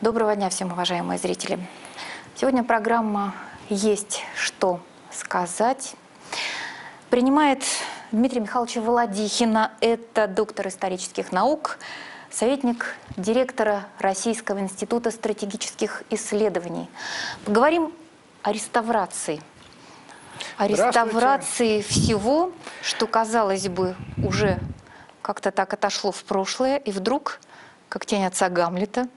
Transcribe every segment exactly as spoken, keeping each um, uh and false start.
Доброго дня всем, уважаемые зрители. Сегодня программа «Есть что сказать» принимает Дмитрия Михайловича Володихина. Это доктор исторических наук, советник директора Российского института стратегических исследований. Поговорим о реставрации. О реставрации всего, что, казалось бы, уже как-то так отошло в прошлое, и вдруг, как тень отца Гамлета,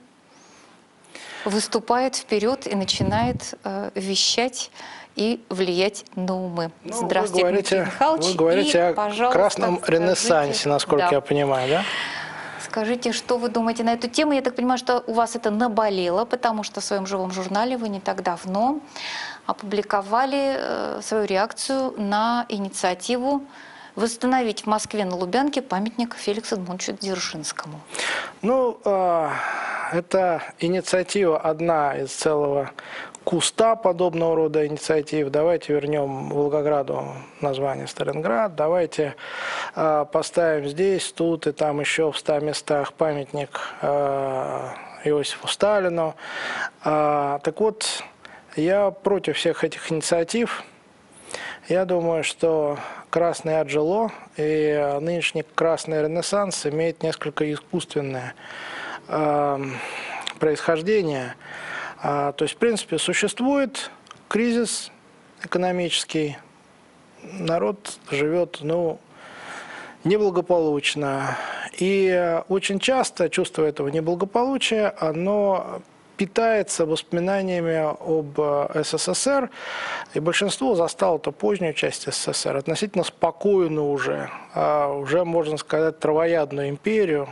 выступает вперед и начинает э, вещать и влиять на умы. Ну, Здравствуйте, вы говорите, Дмитрий Михайлович. Вы говорите и, о красном скажите, ренессансе, насколько да. я понимаю, да? Скажите, что вы думаете на эту тему? Я так понимаю, что у вас это наболело, потому что в своем живом журнале вы не так давно опубликовали э, свою реакцию на инициативу восстановить в Москве на Лубянке памятник Феликсу Эдмундовичу Дзержинскому. Ну, э, это инициатива одна из целого куста подобного рода инициатив. Давайте вернем Волгограду название Сталинград. Давайте э, поставим здесь, тут и там еще в ста местах памятник э, Иосифу Сталину. Э, так вот, я против всех этих инициатив. Я думаю, что красное отжило, и нынешний красный ренессанс имеет несколько искусственное э, происхождение. А, то есть, в принципе, существует кризис экономический, народ живет, ну, неблагополучно. И очень часто чувство этого неблагополучия, оно питается воспоминаниями об СССР, и большинство застало это позднюю часть СССР, относительно спокойную уже, уже, можно сказать, травоядную империю,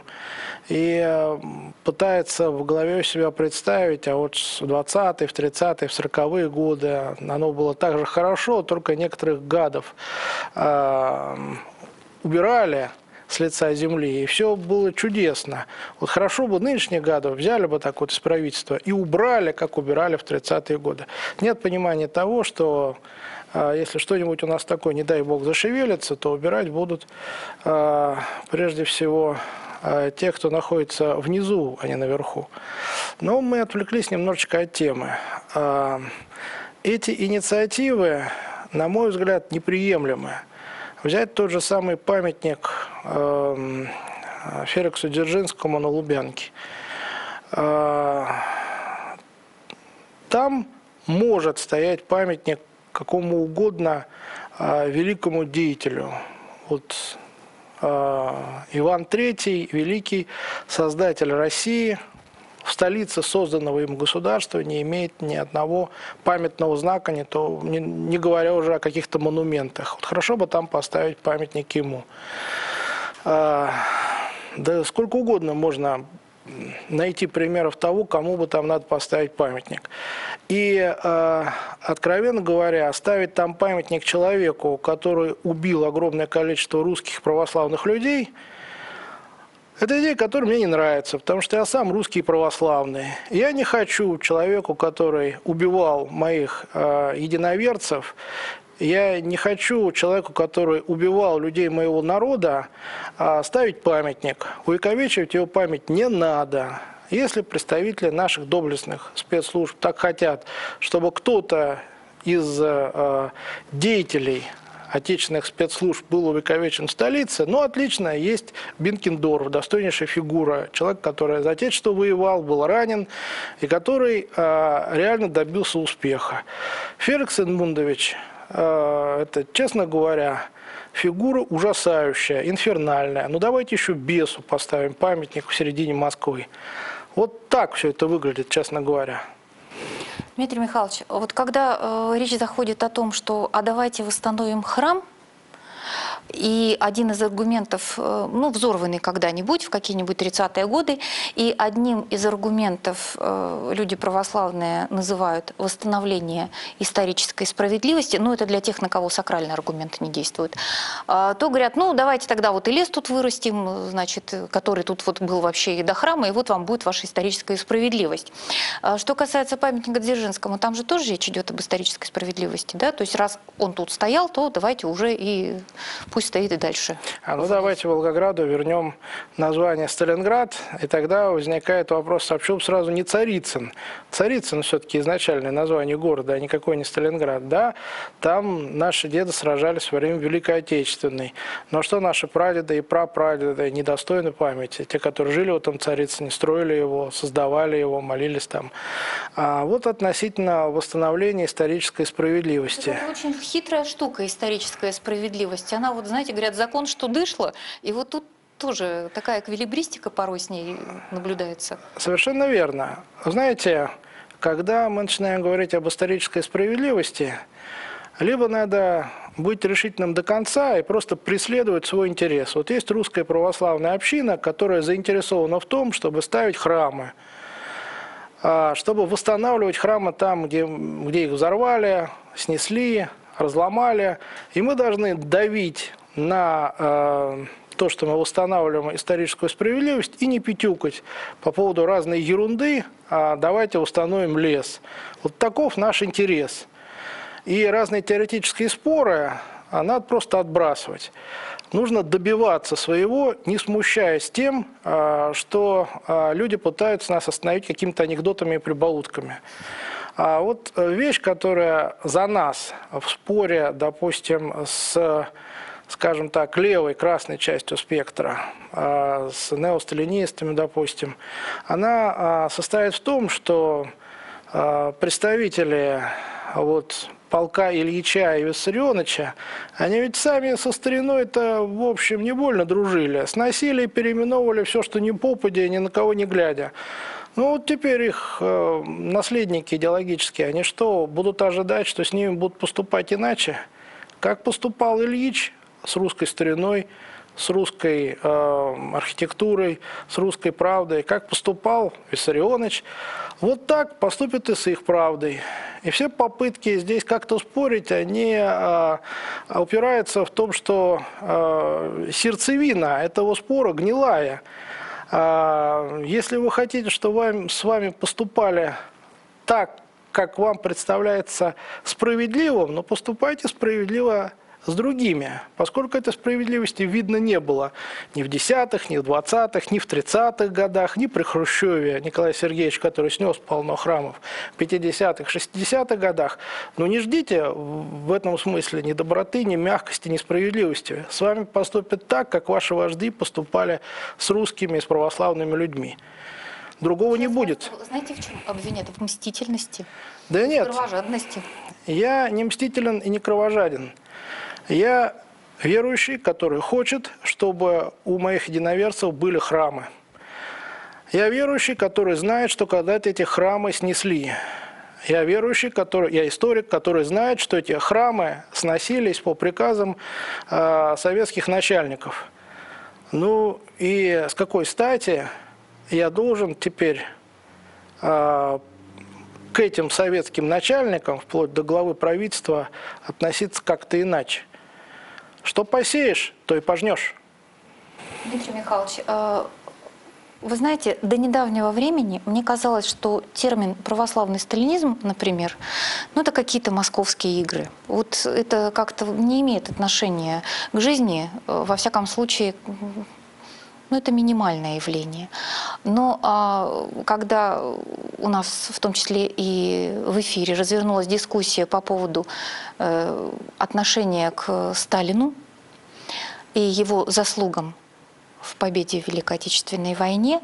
и пытается в голове себя представить, а вот в двадцатые, в тридцатые, в сороковые годы оно было так же хорошо, только некоторых гадов убирали с лица земли, и все было чудесно. Вот хорошо бы нынешних гадов взяли бы так вот из правительства и убрали, как убирали в тридцатые годы. Нет понимания того, что э, если что-нибудь у нас такое, не дай бог, зашевелится, то убирать будут э, прежде всего э, те, кто находится внизу, а не наверху. Но мы отвлеклись немножечко от темы. Э, эти инициативы, на мой взгляд, неприемлемы. Взять тот же самый памятник э, Феликсу Дзержинскому на Лубянке. Э, там может стоять памятник какому угодно э, великому деятелю. Вот э, Иван Третий, великий создатель России, в столице созданного им государства не имеет ни одного памятного знака, не, то, не, не говоря уже о каких-то монументах. Вот хорошо бы там поставить памятник ему. А, да сколько угодно можно найти примеров того, кому бы там надо поставить памятник. И, а, откровенно говоря, ставить там памятник человеку, который убил огромное количество русских православных людей, это идея, которая мне не нравится, потому что я сам русский православный. Я не хочу человеку, который убивал моих э, единоверцев, я не хочу человеку, который убивал людей моего народа, э, ставить памятник. Увековечивать его память не надо. Если представители наших доблестных спецслужб так хотят, чтобы кто-то из э, деятелей отечественных спецслужб был увековечен в столице, ну, отлично, есть Бенкендорф, достойнейшая фигура, человек, который за отечество воевал, был ранен, и который э, реально добился успеха. Феликс Эдмундович, э, это, честно говоря, фигура ужасающая, инфернальная. Ну, давайте еще бесу поставим памятник в середине Москвы. Вот так все это выглядит, честно говоря. Дмитрий Михайлович, вот когда э, речь заходит о том, что «а давайте восстановим храм», и один из аргументов, э, ну, взорванный когда-нибудь, в какие-нибудь тридцатые годы, и одним из аргументов э, люди православные называют восстановление исторической справедливости, ну, это для тех, на кого сакральные аргументы не действуют, э, то говорят, ну, давайте тогда вот и лес тут вырастим, значит, который тут вот был вообще и до храма, и вот вам будет ваша историческая справедливость. Э, что касается памятника Дзержинскому, там же тоже речь идет об исторической справедливости, да, то есть раз он тут стоял, то давайте уже и... пусть стоит и дальше. А ну давайте Волгограду вернем название Сталинград, и тогда возникает вопрос, а почему сразу не Царицын? Царицын все-таки изначальное название города, а никакой не Сталинград. Да, там наши деды сражались во время Великой Отечественной. Но что наши прадеды и прапрадеды недостойны памяти? Те, которые жили в этом Царицыне, строили его, создавали его, молились там. А вот относительно восстановления исторической справедливости. Это очень хитрая штука, историческая справедливость. Она вот, знаете, говорят, закон, что дышло, и вот тут тоже такая эквилибристика порой с ней наблюдается. Совершенно верно. Знаете, когда мы начинаем говорить об исторической справедливости, либо надо быть решительным до конца и просто преследовать свой интерес. Вот есть русская православная община, которая заинтересована в том, чтобы ставить храмы, чтобы восстанавливать храмы там, где, где их взорвали, снесли, разломали. И мы должны давить на э, то, что мы восстанавливаем историческую справедливость, и не пятюкать по поводу разной ерунды, а давайте установим лес. Вот таков наш интерес. И разные теоретические споры надо просто отбрасывать. Нужно добиваться своего, не смущаясь тем, что люди пытаются нас остановить какими-то анекдотами и прибаутками. А вот вещь, которая за нас в споре, допустим, с, скажем так, левой, красной частью спектра, с неосталинистами, допустим, она состоит в том, что представители вот, полка Ильича и Виссарионовича, они ведь сами со стариной-то, в общем, не больно дружили. Сносили и переименовывали все, что не попадя, ни на кого не глядя. Ну вот теперь их э, наследники идеологические, они что, будут ожидать, что с ними будут поступать иначе? Как поступал Ильич с русской стариной, с русской э, архитектурой, с русской правдой, как поступал Виссарионович, вот так поступят и с их правдой. И все попытки здесь как-то спорить, они э, упираются в том, что э, сердцевина этого спора гнилая. Э, если вы хотите, чтобы вам, с вами поступали так, как вам представляется справедливым, но поступайте справедливо с другими, поскольку этой справедливости видно не было ни в десятых, ни в двадцатых, ни в тридцатых годах, ни при Хрущеве Николае Сергеевиче, который снес полно храмов, в пятидесятых, шестидесятых годах. Но не ждите в этом смысле ни доброты, ни мягкости, ни справедливости. С вами поступят так, как ваши вожди поступали с русскими и с православными людьми. Другого не будет. Знаете, в чем обвинят? В мстительности? Да нет. В кровожадности? Я не мстителен и не кровожаден. Я верующий, который хочет, чтобы у моих единоверцев были храмы. Я верующий, который знает, что когда-то эти храмы снесли. Я верующий, который, я историк, который знает, что эти храмы сносились по приказам э, советских начальников. Ну и с какой стати я должен теперь э, к этим советским начальникам, вплоть до главы правительства, относиться как-то иначе? Что посеешь, то и пожнешь. Дмитрий Михайлович, вы знаете, до недавнего времени мне казалось, что термин «православный сталинизм», например, ну это какие-то московские игры. Вот это как-то не имеет отношения к жизни, во всяком случае, ну это минимальное явление. Но а, когда у нас, в том числе и в эфире, развернулась дискуссия по поводу э, отношения к Сталину и его заслугам в победе в Великой Отечественной войне,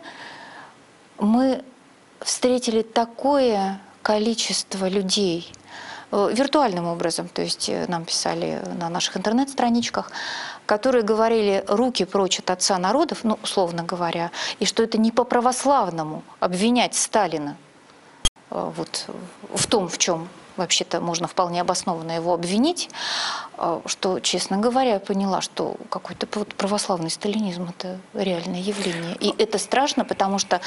мы встретили такое количество людей, виртуальным образом, то есть нам писали на наших интернет-страничках, которые говорили «руки прочь от отца народов», ну, условно говоря, и что это не по-православному обвинять Сталина вот, в том, в чем вообще-то можно вполне обоснованно его обвинить, что, честно говоря, я поняла, что какой-то православный сталинизм – это реальное явление. И это страшно, потому что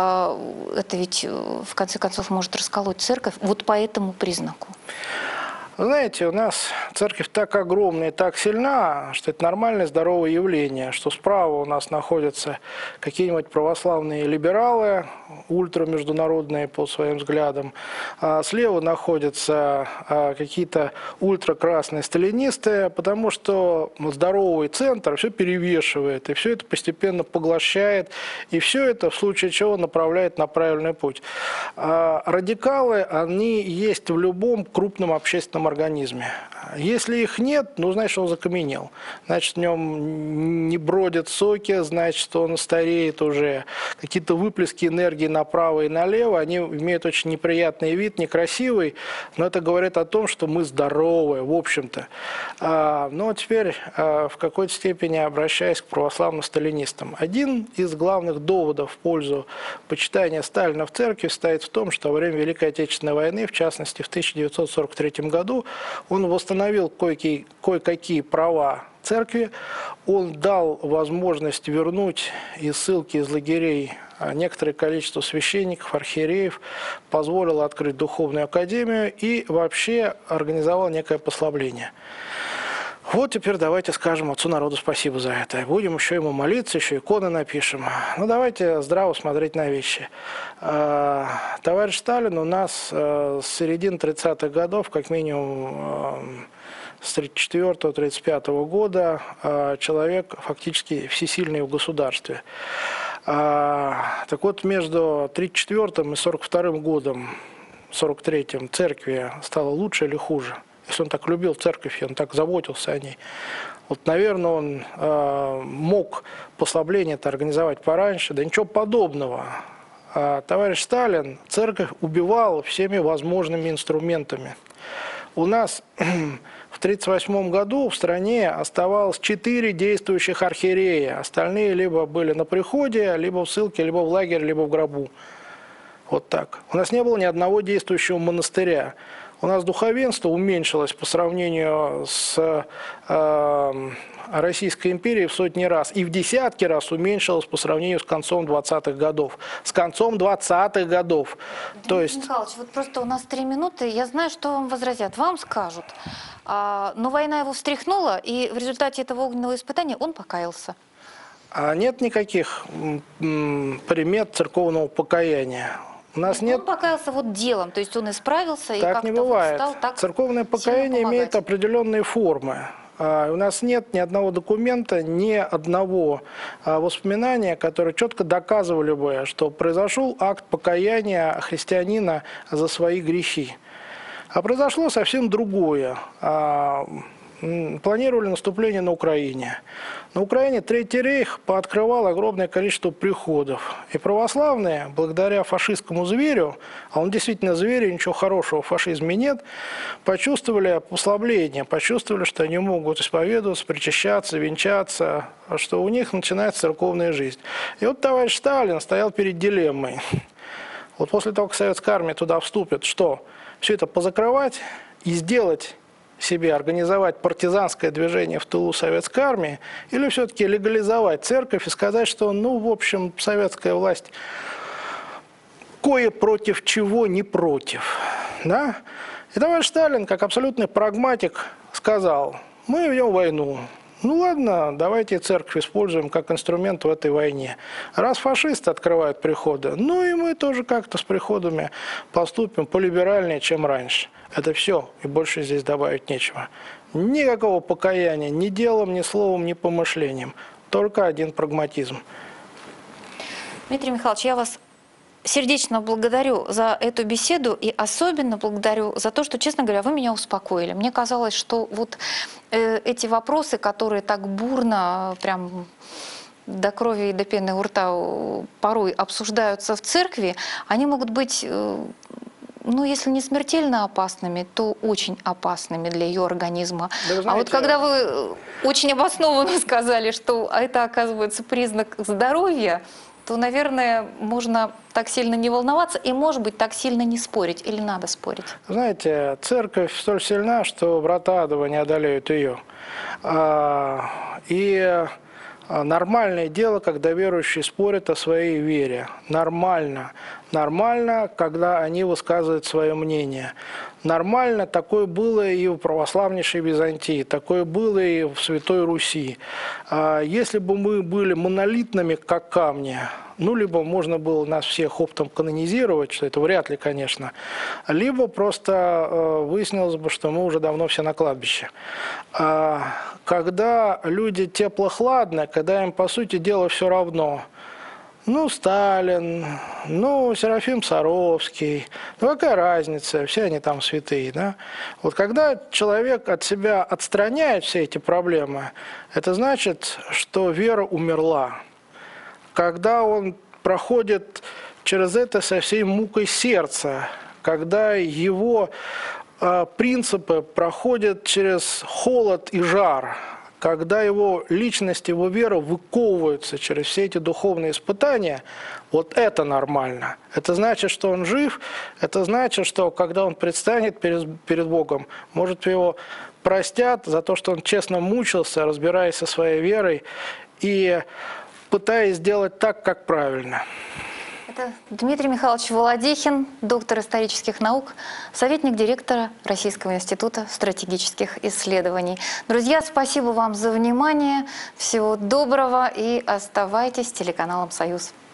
это ведь, в конце концов, может расколоть церковь вот по этому признаку. Вы знаете, у нас церковь так огромная и так сильна, что это нормальное здоровое явление, что справа у нас находятся какие-нибудь православные либералы, ультрамеждународные по своим взглядам, а слева находятся какие-то ультракрасные сталинисты, потому что здоровый центр все перевешивает, и все это постепенно поглощает, и все это в случае чего направляет на правильный путь. А радикалы, они есть в любом крупном общественном организме. Если их нет, ну, значит, он закаменел. Значит, в нем не бродят соки, значит, он стареет уже. Какие-то выплески энергии направо и налево, они имеют очень неприятный вид, некрасивый, но это говорит о том, что мы здоровы, в общем-то. Но теперь в какой-то степени обращаясь к православным сталинистам. Один из главных доводов в пользу почитания Сталина в церкви стоит в том, что во время Великой Отечественной войны, в частности в тысяча девятьсот сорок третьем году, он восстановил кое-какие, кое-какие права церкви, он дал возможность вернуть из ссылки из лагерей некоторое количество священников, архиереев, позволил открыть духовную академию и вообще организовал некое послабление. Вот теперь давайте скажем отцу народу спасибо за это. Будем еще ему молиться, еще иконы напишем. Ну давайте здраво смотреть на вещи. Товарищ Сталин у нас с середины тридцатых годов, как минимум с тридцать четвёртого — тридцать пятого года, человек фактически всесильный в государстве. Так вот, между тридцать четвёртым и сорок вторым годом, сорок третьим, церкви стало лучше или хуже? Если он так любил церковь, он так заботился о ней. Вот, наверное, он э, мог послабление-то организовать пораньше, да ничего подобного. А товарищ Сталин церковь убивал всеми возможными инструментами. У нас в тридцать восьмом году в стране оставалось четыре действующих архиерея. Остальные либо были на приходе, либо в ссылке, либо в лагере, либо в гробу. Вот так. У нас не было ни одного действующего монастыря. У нас духовенство уменьшилось по сравнению с э, Российской империей в сотни раз. И в десятки раз уменьшилось по сравнению с концом двадцатых годов. С концом двадцатых годов. Дмитрий То есть... Михайлович, вот просто у нас три минуты. Я знаю, что вам возразят. Вам скажут. А, но война его встряхнула, и в результате этого огненного испытания он покаялся. А нет никаких м, примет церковного покаяния. У нас нет... Он покаялся вот делом, то есть он исправился и так как-то не бывает. стал так. Церковное покаяние имеет определенные формы. У нас нет ни одного документа, ни одного воспоминания, которые четко доказывали бы, что произошел акт покаяния христианина за свои грехи. А произошло совсем другое. Планировали наступление на Украине. На Украине Третий рейх пооткрывал огромное количество приходов. И православные, благодаря фашистскому зверю, а он действительно зверь, и ничего хорошего в фашизме нет, почувствовали послабление, почувствовали, что они могут исповедоваться, причащаться, венчаться, что у них начинается церковная жизнь. И вот товарищ Сталин стоял перед дилеммой. Вот после того, как советская армия туда вступит, что? Все это позакрывать и сделать себе, организовать партизанское движение в тылу советской армии, или все-таки легализовать церковь и сказать, что, ну, в общем, советская власть кое против чего не против. Да? И товарищ Сталин, как абсолютный прагматик, сказал, мы ведем войну. Ну ладно, давайте церковь используем как инструмент в этой войне. Раз фашисты открывают приходы, ну и мы тоже как-то с приходами поступим полиберальнее, чем раньше. Это все, и больше здесь добавить нечего. Никакого покаяния ни делом, ни словом, ни помышлением. Только один прагматизм. Дмитрий Михайлович, я вас сердечно благодарю за эту беседу и особенно благодарю за то, что, честно говоря, вы меня успокоили. Мне казалось, что вот э, эти вопросы, которые так бурно, прям до крови и до пены у рта порой обсуждаются в церкви, они могут быть, э, ну, если не смертельно опасными, то очень опасными для ее организма. Да, знаете, а вот когда вы очень обоснованно сказали, что это, оказывается, признак здоровья, то, наверное, можно так сильно не волноваться и, может быть, так сильно не спорить. Или надо спорить? Знаете, церковь столь сильна, что врата адова не одолеют ее. И Нормальное дело, когда верующие спорят о своей вере. Нормально. Нормально, когда они высказывают свое мнение. Нормально, такое было и в православнейшей Византии, такое было и в Святой Руси. Если бы мы были монолитными, как камни, ну, либо можно было нас всех оптом канонизировать, что это вряд ли, конечно, либо просто выяснилось бы, что мы уже давно все на кладбище. Когда люди теплохладны, когда им, по сути дела, все равно, ну, Сталин, ну, Серафим Саровский, ну, какая разница, все они там святые, да? Вот когда человек от себя отстраняет все эти проблемы, это значит, что вера умерла. Когда он проходит через это со всей мукой сердца, когда его э, принципы проходят через холод и жар, когда его личность, его вера выковываются через все эти духовные испытания, вот это нормально. Это значит, что он жив, это значит, что когда он предстанет перед, перед Богом, может, его простят за то, что он честно мучился, разбираясь со своей верой и пытаясь сделать так, как правильно. Это Дмитрий Михайлович Володихин, доктор исторических наук, советник директора Российского института стратегических исследований. Друзья, спасибо вам за внимание, всего доброго и оставайтесь с телеканалом «Союз».